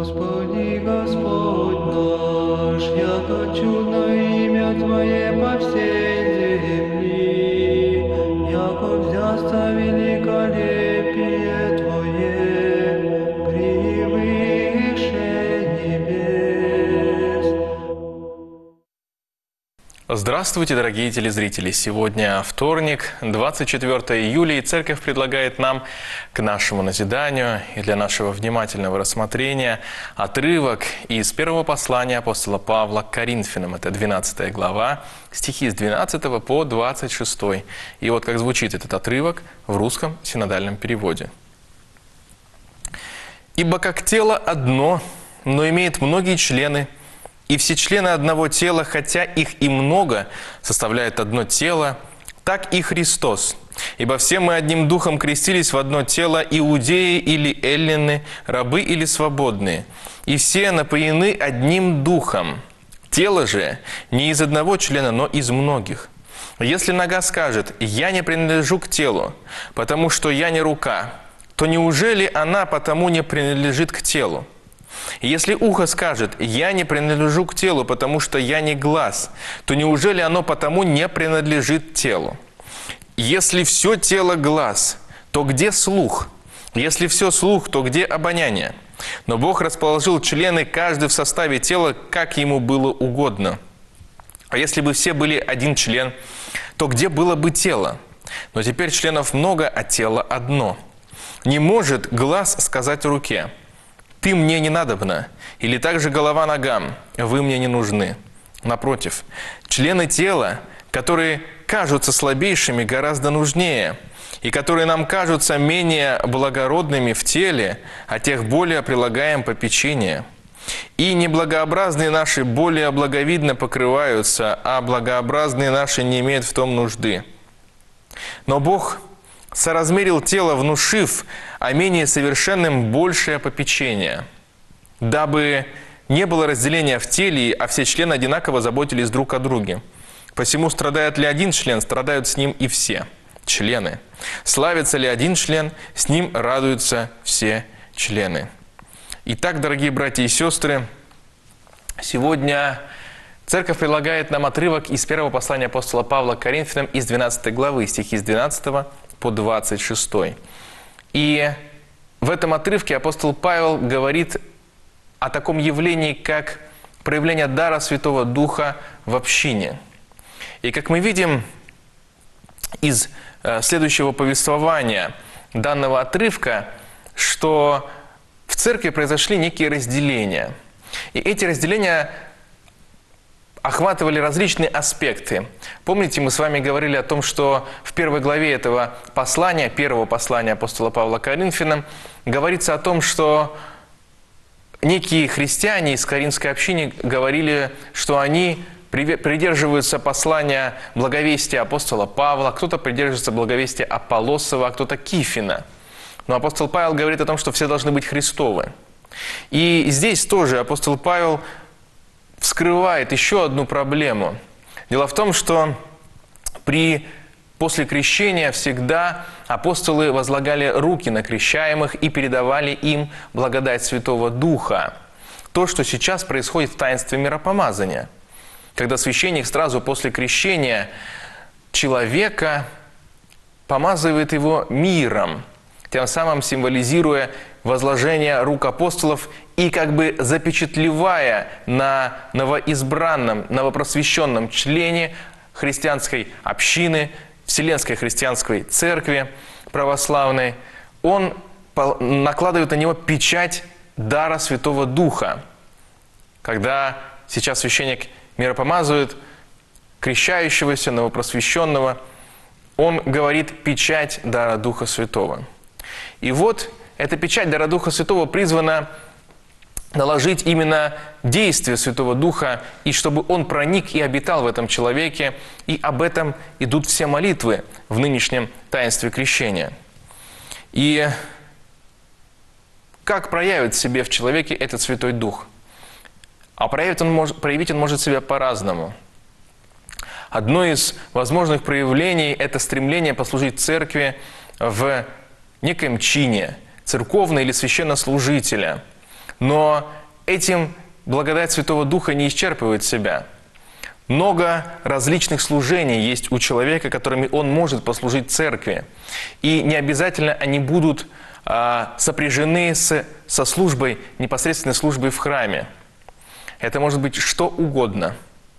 Господи, Господь наш, яко чудно имя Твое по всей земли, яко взясться великолепие Твое превыше небес. Здравствуйте, дорогие телезрители! Сегодня вторник, 24 июля, и Церковь предлагает нам к нашему назиданию и для нашего внимательного рассмотрения отрывок из первого послания апостола Павла к Коринфянам. Это 12 глава, стихи с 12 по 26. И вот как звучит этот отрывок в русском синодальном переводе. «Ибо как тело одно, но имеет многие члены, и все члены одного тела, хотя их и много, составляют одно тело, так и Христос. Ибо все мы одним духом крестились в одно тело, иудеи или эллины, рабы или свободные, и все напоены одним духом. Тело же не из одного члена, но из многих. Если нога скажет: «Я не принадлежу к телу, потому что я не рука», то неужели она потому не принадлежит к телу? И если ухо скажет: «Я не принадлежу к телу, потому что я не глаз», то неужели оно потому не принадлежит телу? Если все тело глаз, то где слух? Если все слух, то где обоняние? Но Бог расположил члены, каждый в составе тела, как ему было угодно. А если бы все были один член, то где было бы тело? Но теперь членов много, а тело одно. Не может глаз сказать руке: «Ты мне не надобна», или также голова ногам: «Вы мне не нужны». Напротив, члены тела, которые кажутся слабейшими, гораздо нужнее, и которые нам кажутся менее благородными в теле, о тех более прилагаем попечение. И неблагообразные наши более благовидно покрываются, а благообразные наши не имеют в том нужды. Но Бог соразмерил тело, внушив о менее совершенным большее попечение, дабы не было разделения в теле, а все члены одинаково заботились друг о друге. Посему страдает ли один член, страдают с ним и все члены. Славится ли один член, с ним радуются все члены. Итак, дорогие братья и сестры, сегодня Церковь предлагает нам отрывок из первого послания апостола Павла к Коринфянам из 12 главы, стихи с 12 по 26. И в этом отрывке апостол Павел говорит о таком явлении, как проявление дара Святого Духа в общине. И как мы видим из следующего повествования данного отрывка, что в церкви произошли некие разделения. И эти разделения охватывали различные аспекты. Помните, мы с вами говорили о том, что в первой главе этого послания, первого послания апостола Павла к Коринфянам, говорится о том, что некие христиане из Коринфской общины говорили, что они придерживаются послания благовестия апостола Павла, кто-то придерживается благовестия Аполлосова, а кто-то Кифина. Но апостол Павел говорит о том, что все должны быть Христовы. И здесь тоже апостол Павел вскрывает еще одну проблему. Дело в том, что после крещения всегда апостолы возлагали руки на крещаемых и передавали им благодать Святого Духа. То, что сейчас происходит в таинстве миропомазания, когда священник сразу после крещения человека помазывает его миром, тем самым символизируя возложение рук апостолов и как бы запечатлевая на новоизбранном, новопросвященном члене христианской общины, Вселенской христианской церкви православной, он накладывает на него печать дара Святого Духа. Когда сейчас священник миропомазывает крещающегося, новопросвященного, он говорит «печать дара Духа Святого». И вот эта печать дара Духа Святого призвана наложить именно действие Святого Духа, и чтобы Он проник и обитал в этом человеке, и об этом идут все молитвы в нынешнем таинстве крещения. И как проявит себе в человеке этот Святой Дух? А проявить он может себя по-разному. Одно из возможных проявлений – это стремление послужить церкви в некоем чине, церковного или священнослужителя. Но этим благодать Святого Духа не исчерпывает себя. Много различных служений есть у человека, которыми он может послужить церкви. И не обязательно они будут сопряжены со службой, непосредственной службой в храме. Это может быть что угодно.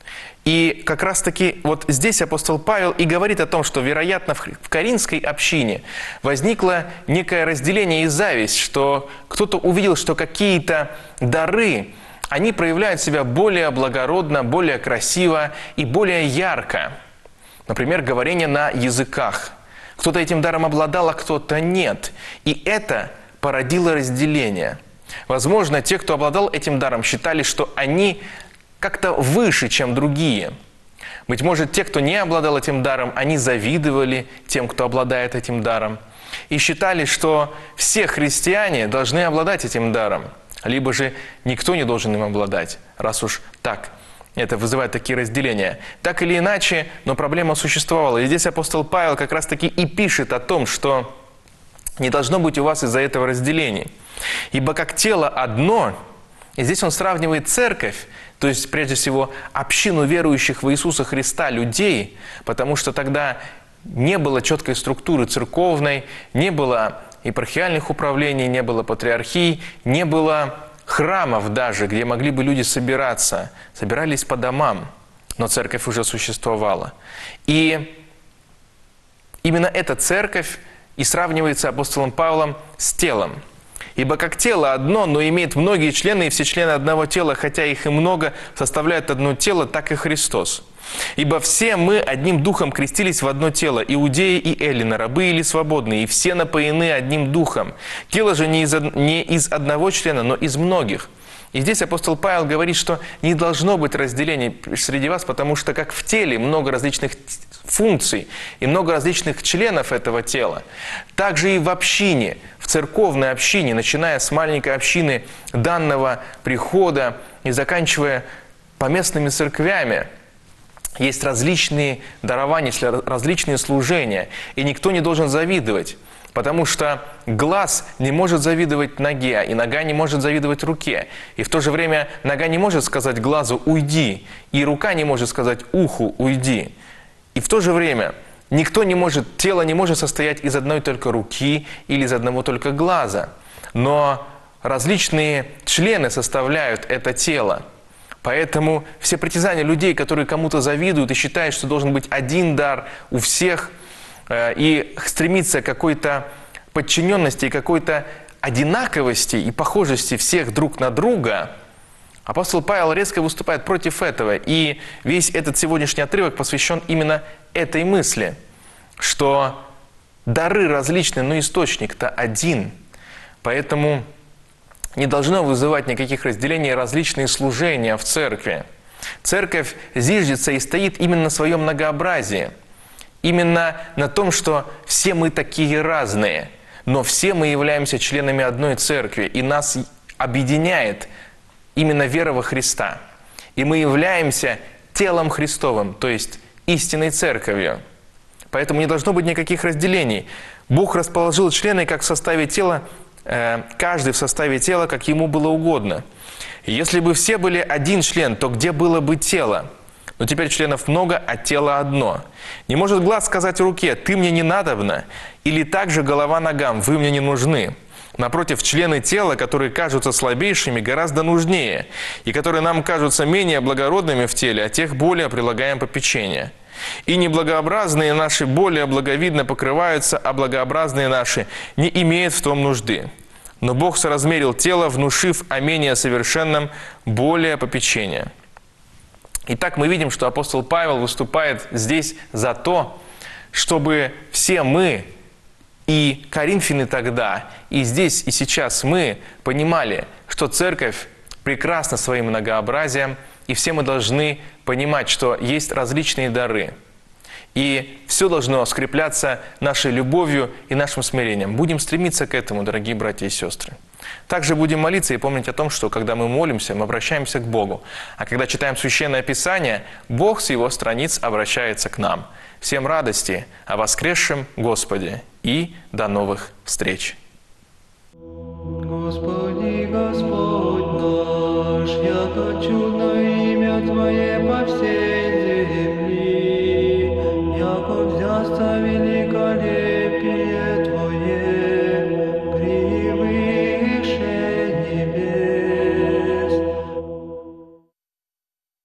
И как раз-таки вот здесь апостол Павел и говорит о том, что, вероятно, в Коринфской общине возникло некое разделение и зависть, что кто-то увидел, что какие-то дары, они проявляют себя более благородно, более красиво и более ярко. Например, говорение на языках. Кто-то этим даром обладал, а кто-то нет. И это породило разделение. Возможно, те, кто обладал этим даром, считали, что они как-то выше, чем другие. Быть может, те, кто не обладал этим даром, они завидовали тем, кто обладает этим даром. И считали, что все христиане должны обладать этим даром. Либо же никто не должен им обладать, раз уж так. Это вызывает такие разделения. Так или иначе, но проблема существовала. И здесь апостол Павел как раз-таки и пишет о том, что не должно быть у вас из-за этого разделений. Ибо как тело одно, и здесь он сравнивает церковь, то есть прежде всего общину верующих в Иисуса Христа людей, потому что тогда не было четкой структуры церковной, не было епархиальных управлений, не было патриархий, не было храмов даже, где могли бы люди собираться. Собирались по домам, но церковь уже существовала. И именно эта церковь и сравнивается апостолом Павлом с телом. Ибо как тело одно, но имеет многие члены, и все члены одного тела, хотя их и много, составляют одно тело, так и Христос. Ибо все мы одним духом крестились в одно тело, иудеи и эллины, рабы или свободные, и все напоены одним духом. Тело же не из одного члена, но из многих. И здесь апостол Павел говорит, что не должно быть разделений среди вас, потому что как в теле много различных функций и много различных членов этого тела, так же и в общине, в церковной общине, начиная с маленькой общины данного прихода и заканчивая поместными церквями, есть различные дарования, различные служения, и никто не должен завидовать. Потому что глаз не может завидовать ноге, и нога не может завидовать руке. И в то же время нога не может сказать глазу «уйди», и рука не может сказать уху «уйди». И в то же время тело не может состоять из одной только руки или из одного только глаза. Но различные члены составляют это тело. Поэтому все притязания людей, которые кому-то завидуют и считают, что должен быть один дар у всех, и стремиться к какой-то подчиненности и какой-то одинаковости и похожести всех друг на друга, апостол Павел резко выступает против этого. И весь этот сегодняшний отрывок посвящен именно этой мысли, что дары различны, но источник-то один. Поэтому не должно вызывать никаких разделений различные служения в церкви. Церковь зиждется и стоит именно на своем многообразии. Именно на том, что все мы такие разные, но все мы являемся членами одной церкви, и нас объединяет именно вера во Христа. И мы являемся телом Христовым, то есть истинной церковью. Поэтому не должно быть никаких разделений. Бог расположил члены как в составе тела, каждый в составе тела, как ему было угодно. И если бы все были один член, то где было бы тело? Но теперь членов много, а тело одно. Не может глаз сказать руке: «Ты мне не надобна», или также голова ногам: «Вы мне не нужны». Напротив, члены тела, которые кажутся слабейшими, гораздо нужнее, и которые нам кажутся менее благородными в теле, а тех более прилагаем попечение. И неблагообразные наши более благовидно покрываются, а благообразные наши не имеют в том нужды. Но Бог соразмерил тело, внушив о менее совершенном более попечения. Итак, мы видим, что апостол Павел выступает здесь за то, чтобы все мы, и коринфяне тогда, и здесь, и сейчас мы понимали, что церковь прекрасна своим многообразием, и все мы должны понимать, что есть различные дары. И все должно скрепляться нашей любовью и нашим смирением. Будем стремиться к этому, дорогие братья и сестры. Также будем молиться и помнить о том, что когда мы молимся, мы обращаемся к Богу. А когда читаем Священное Писание, Бог с Его страниц обращается к нам. Всем радости о воскресшем Господе и до новых встреч! Господи, Господь. Твое по всей